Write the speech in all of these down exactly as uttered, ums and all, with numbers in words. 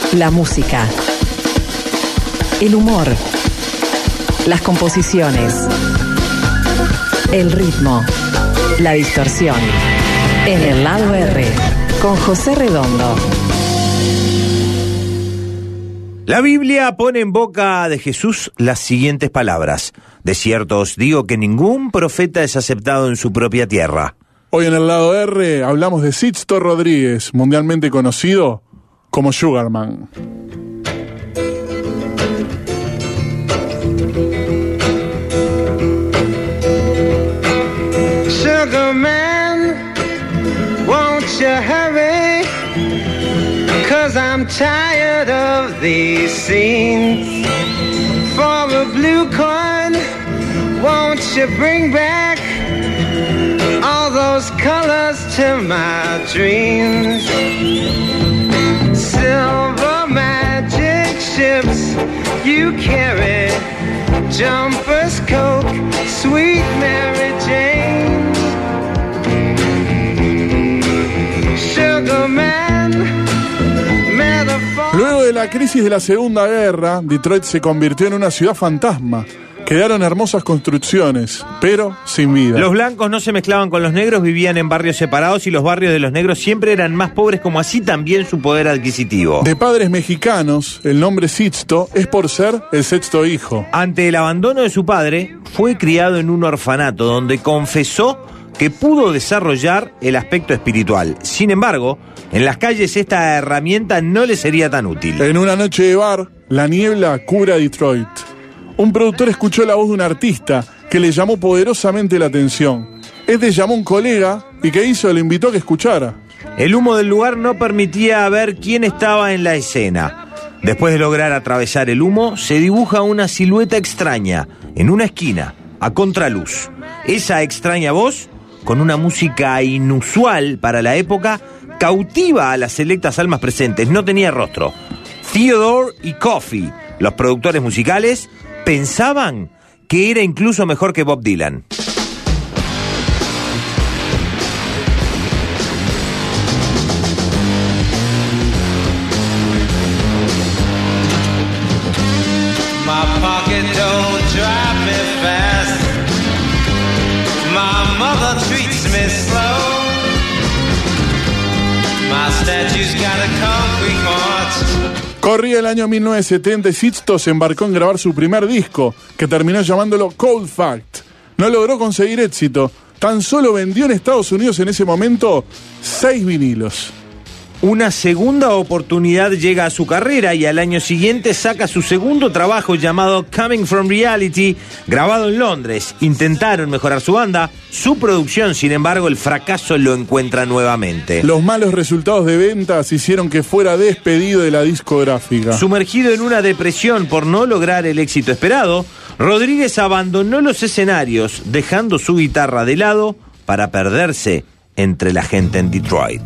La música, el humor, las composiciones, el ritmo, la distorsión. En el lado R, con José Redondo. La Biblia pone en boca de Jesús las siguientes palabras: de cierto os digo que ningún profeta es aceptado en su propia tierra. Hoy en el lado R hablamos de Sixto Rodríguez, mundialmente conocido como Sugarman. Sugarman, won't you hurry? 'Cause I'm tired of these scenes. For a blue coin, won't you bring back all those colors to my dreams? Silver magic ships you carry, jumpers, Coke, sweet Mary Jane. Sugar Man, metaphor. Luego de la crisis de la Segunda Guerra, Detroit se convirtió en una ciudad fantasma. Quedaron hermosas construcciones, pero sin vida. Los blancos no se mezclaban con los negros, vivían en barrios separados y los barrios de los negros siempre eran más pobres, como así también su poder adquisitivo. De padres mexicanos, el nombre Sixto es por ser el sexto hijo. Ante el abandono de su padre, fue criado en un orfanato donde confesó que pudo desarrollar el aspecto espiritual. Sin embargo, en las calles esta herramienta no le sería tan útil. En una noche de bar, la niebla cura Detroit. Un productor escuchó la voz de un artista que le llamó poderosamente la atención. Este llamó a un colega y ¿qué hizo? Le invitó a que escuchara. El humo del lugar no permitía ver quién estaba en la escena. Después de lograr atravesar el humo, se dibuja una silueta extraña en una esquina, a contraluz. Esa extraña voz, con una música inusual para la época, cautiva a las selectas almas presentes. No tenía rostro. Theodore y Coffey, los productores musicales, pensaban que era incluso mejor que Bob Dylan. My pocket don't drive me fast. My mother treats me slow. My statue's got a concrete heart. Corría el año mil novecientos setenta y Sixto se embarcó en grabar su primer disco, que terminó llamándolo Cold Fact. No logró conseguir éxito, tan solo vendió en Estados Unidos en ese momento seis vinilos. Una segunda oportunidad llega a su carrera y al año siguiente saca su segundo trabajo llamado Coming From Reality, grabado en Londres. Intentaron mejorar su banda, su producción, sin embargo el fracaso lo encuentra nuevamente. Los malos resultados de ventas hicieron que fuera despedido de la discográfica. Sumergido en una depresión por no lograr el éxito esperado, Rodríguez abandonó los escenarios, dejando su guitarra de lado para perderse entre la gente en Detroit.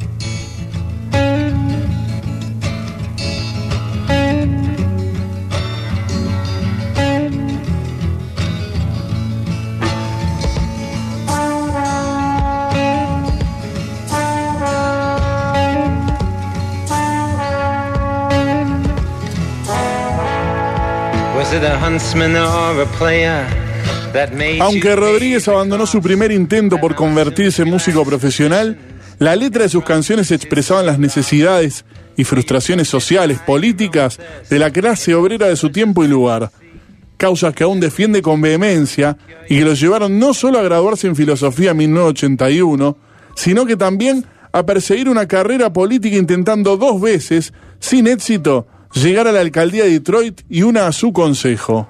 Aunque Rodríguez abandonó su primer intento por convertirse en músico profesional, la letra de sus canciones expresaban las necesidades y frustraciones sociales, políticas de la clase obrera de su tiempo y lugar. Causas que aún defiende con vehemencia y que lo llevaron no solo a graduarse en filosofía en mil novecientos ochenta y uno, sino que también a perseguir una carrera política intentando dos veces, sin éxito, llegar a la alcaldía de Detroit y una a su consejo.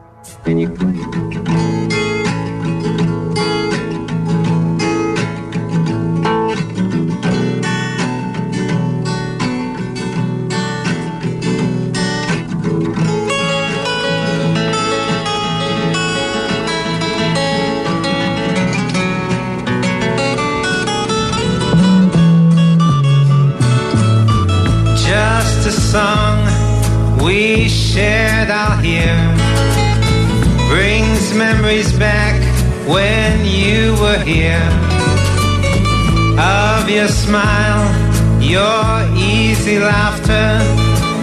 Just a song we shared out here brings memories back when you were here, of your smile, your easy laughter,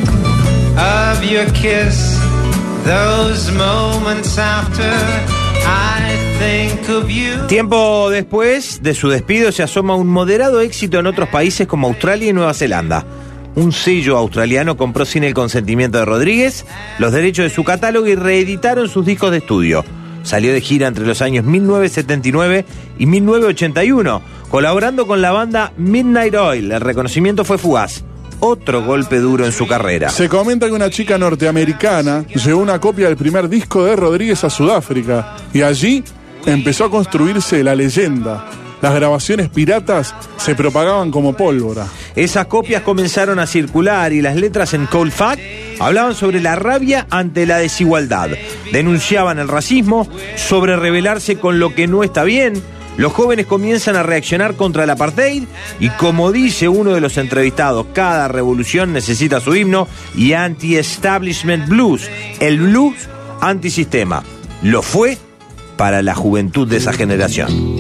of your kiss. Those moments after I think of you. Tiempo después de su despido se asoma un moderado éxito en otros países como Australia y Nueva Zelanda. Un sello australiano compró sin el consentimiento de Rodríguez los derechos de su catálogo y reeditaron sus discos de estudio. Salió de gira entre los años mil novecientos setenta y nueve y mil novecientos ochenta y uno, colaborando con la banda Midnight Oil. El reconocimiento fue fugaz. Otro golpe duro en su carrera. Se comenta que una chica norteamericana llevó una copia del primer disco de Rodríguez a Sudáfrica y allí empezó a construirse la leyenda. Las grabaciones piratas se propagaban como pólvora. Esas copias comenzaron a circular y las letras en Cold Fact hablaban sobre la rabia ante la desigualdad. Denunciaban el racismo, sobre rebelarse con lo que no está bien. Los jóvenes comienzan a reaccionar contra el apartheid y, como dice uno de los entrevistados, cada revolución necesita su himno y anti-establishment blues, el blues antisistema. Lo fue para la juventud de esa generación.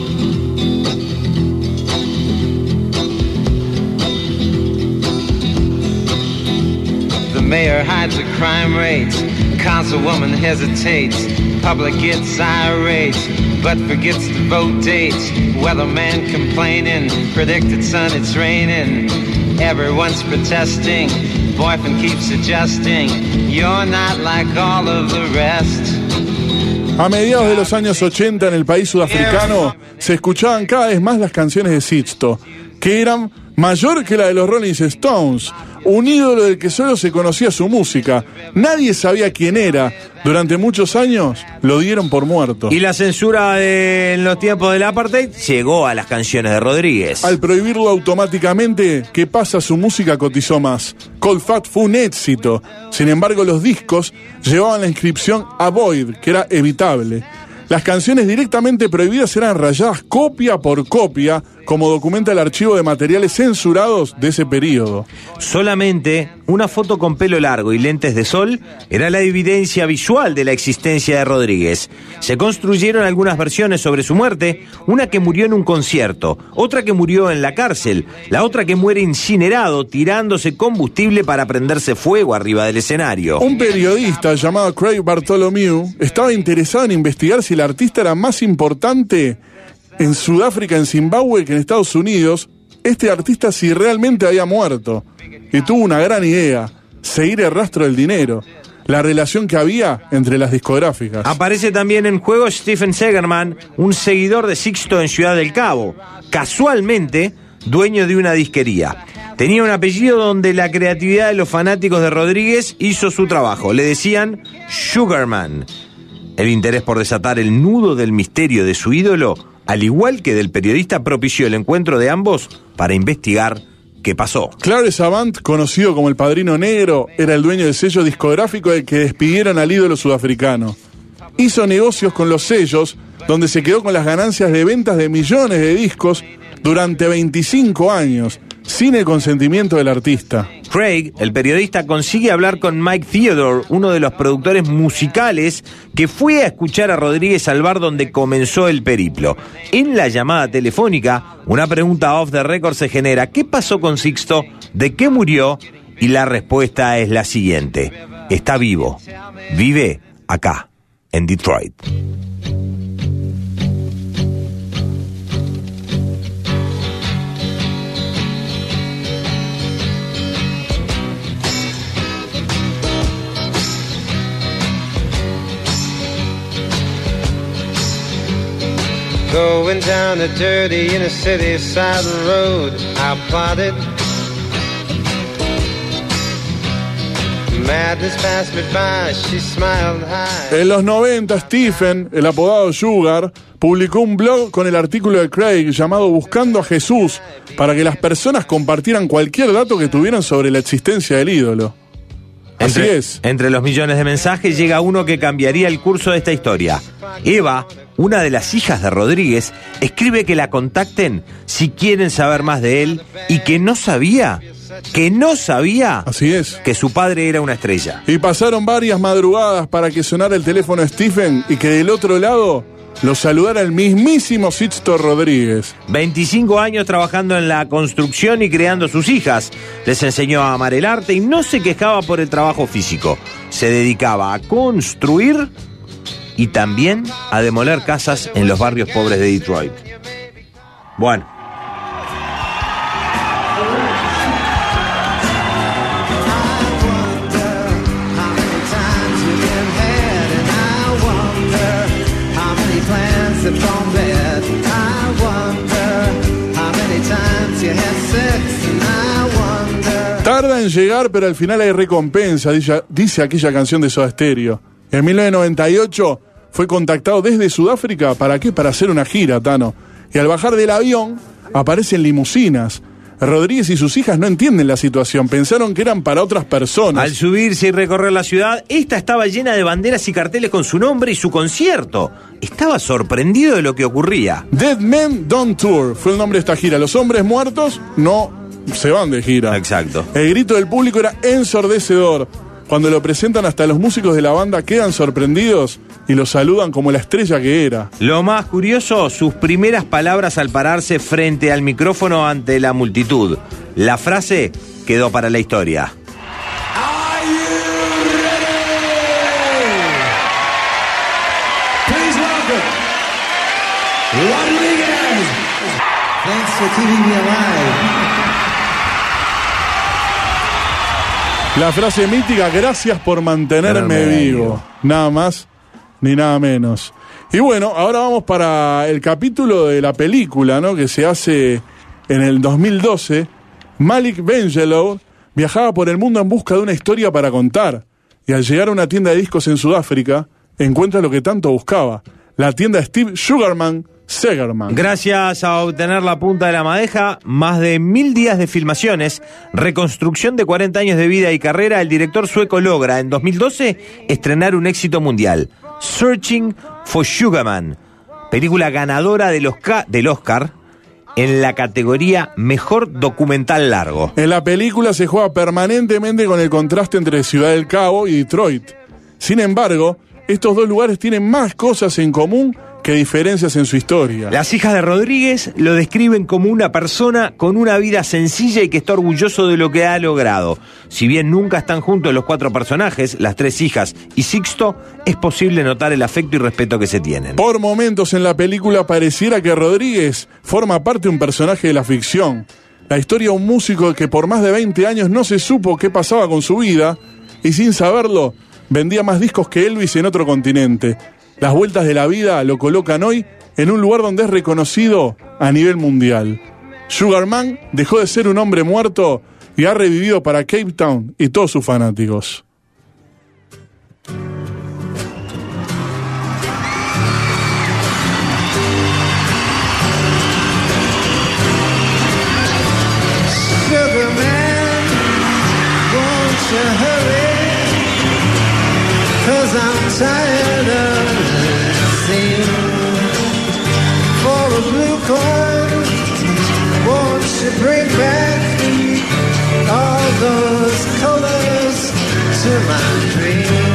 The mayor hides the crime rates, councilwoman hesitates, public gets irate, but forgets to vote dates. Weatherman complaining, predicted sun it's raining. Everyone's protesting, boyfriend keeps adjusting. You're not like all of the rest. A mediados de los años ochenta en el país sudafricano se escuchaban cada vez más las canciones de Sixto, que eran mayor que la de los Rolling Stones, un ídolo del que solo se conocía su música. Nadie sabía quién era. Durante muchos años lo dieron por muerto. Y la censura de, en los tiempos del apartheid llegó a las canciones de Rodríguez. Al prohibirlo automáticamente, ¿qué pasa? Su música cotizó más. Cold Fact fue un éxito. Sin embargo, los discos llevaban la inscripción Avoid, que era evitable. Las canciones directamente prohibidas eran rayadas copia por copia, como documenta el archivo de materiales censurados de ese periodo. Solamente una foto con pelo largo y lentes de sol era la evidencia visual de la existencia de Rodríguez. Se construyeron algunas versiones sobre su muerte, una que murió en un concierto, otra que murió en la cárcel, la otra que muere incinerado tirándose combustible para prenderse fuego arriba del escenario. Un periodista llamado Craig Bartholomew estaba interesado en investigar si el artista era más importante en Sudáfrica, en Zimbabue, que en Estados Unidos. Este artista si realmente había muerto. Y tuvo una gran idea: seguir el rastro del dinero, la relación que había entre las discográficas. Aparece también en juego Stephen Segerman, un seguidor de Sixto en Ciudad del Cabo, casualmente dueño de una disquería. Tenía un apellido donde la creatividad de los fanáticos de Rodríguez hizo su trabajo. Le decían Sugarman. El interés por desatar el nudo del misterio de su ídolo, al igual que del periodista, propició el encuentro de ambos para investigar qué pasó. Clarence Savant, conocido como el Padrino Negro, era el dueño del sello discográfico del que despidieron al ídolo sudafricano. Hizo negocios con los sellos, donde se quedó con las ganancias de ventas de millones de discos durante veinticinco años, sin el consentimiento del artista. Craig, el periodista, consigue hablar con Mike Theodore, uno de los productores musicales que fue a escuchar a Rodríguez al bar donde comenzó el periplo. En la llamada telefónica, una pregunta off the record se genera: ¿qué pasó con Sixto? ¿De qué murió? Y la respuesta es la siguiente: está vivo, vive acá, en Detroit. Going down a dirty inner city side road, I plotted. Madness passed me by, she smiled high. En los noventa, Stephen, el apodado Sugar, publicó un blog con el artículo de Craig llamado Buscando a Jesús, para que las personas compartieran cualquier dato que tuvieran sobre la existencia del ídolo. Así Entre, es. Entre los millones de mensajes llega uno que cambiaría el curso de esta historia. Eva, una de las hijas de Rodríguez, escribe que la contacten si quieren saber más de él y que no sabía, que no sabía Así es. que su padre era una estrella. Y pasaron varias madrugadas para que sonara el teléfono de Stephen y que del otro lado lo saludara el mismísimo Sixto Rodríguez. veinticinco años trabajando en la construcción y creando sus hijas. Les enseñó a amar el arte y no se quejaba por el trabajo físico. Se dedicaba a construir y también a demoler casas en los barrios pobres de Detroit. Bueno. Tarda en llegar, pero al final hay recompensa, dice, dice aquella canción de Soda Stereo. En mil novecientos noventa y ocho fue contactado desde Sudáfrica, ¿para qué? Para hacer una gira, Tano. Y al bajar del avión aparecen limusinas. Rodríguez y sus hijas no entienden la situación, pensaron que eran para otras personas. Al subirse y recorrer la ciudad, esta estaba llena de banderas y carteles con su nombre y su concierto. Estaba sorprendido de lo que ocurría. Dead Men Don't Tour fue el nombre de esta gira. Los hombres muertos no se van de gira. Exacto. El grito del público era ensordecedor. Cuando lo presentan, hasta los músicos de la banda quedan sorprendidos y lo saludan como la estrella que era. Lo más curioso, sus primeras palabras al pararse frente al micrófono ante la multitud. La frase quedó para la historia. Are you ready? Please welcome Rodríguez. Thanks for keeping me alive. La frase mítica, gracias por mantenerme vivo. Nada más ni nada menos. Y bueno, ahora vamos para el capítulo de la película, ¿no? Que se hace en el dos mil doce. Malik Bendjelloul viajaba por el mundo en busca de una historia para contar. Y al llegar a una tienda de discos en Sudáfrica, encuentra lo que tanto buscaba. La tienda de Steve Sugarman Segerman. Gracias a obtener la punta de la madeja, más de mil días de filmaciones, reconstrucción de cuarenta años de vida y carrera, el director sueco logra en dos mil doce estrenar un éxito mundial, Searching for Sugarman, película ganadora del Oscar, del Oscar en la categoría Mejor Documental Largo. En la película se juega permanentemente con el contraste entre Ciudad del Cabo y Detroit. Sin embargo, estos dos lugares tienen más cosas en común que diferencias en su historia. Las hijas de Rodríguez lo describen como una persona con una vida sencilla y que está orgulloso de lo que ha logrado. Si bien nunca están juntos los cuatro personajes, las tres hijas y Sixto, es posible notar el afecto y respeto que se tienen. Por momentos en la película pareciera que Rodríguez forma parte de un personaje de la ficción. La historia de un músico que por más de veinte años no se supo qué pasaba con su vida y sin saberlo vendía más discos que Elvis en otro continente. Las vueltas de la vida lo colocan hoy en un lugar donde es reconocido a nivel mundial. Sugarman dejó de ser un hombre muerto y ha revivido para Cape Town y todos sus fanáticos. Sugarman, won't you hurry? 'Cause I'm tired of for a blue coin, won't you bring back all those colors to my dream?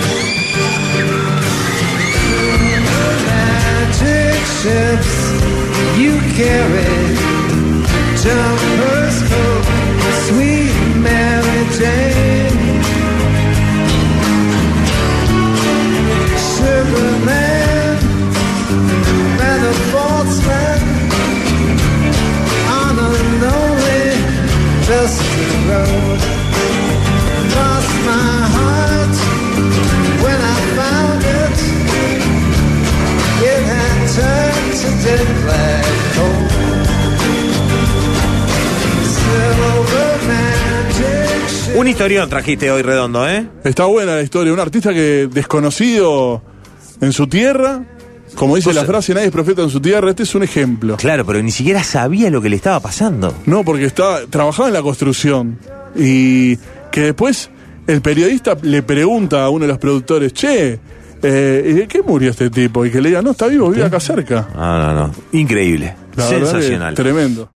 Magic ships you carry, jumpers coat, sweet Mary Jane. Sugarman, the sportsman on a lonely, dusty road. Lost my heart when I found it. It had turned to dead black coal. Silver magic. Un historión trajiste hoy, Redondo, ¿eh? Está buena la historia, un artista que desconocido en su tierra. Como dice la frase, nadie es profeta en su tierra. Este es un ejemplo. Claro, pero ni siquiera sabía lo que le estaba pasando. No, porque estaba, trabajaba en la construcción. Y que después el periodista le pregunta a uno de los productores, che, eh, ¿de qué murió este tipo? Y que le diga, no, está vivo, vive acá cerca. No, no, no. Increíble. La Sensacional. Tremendo.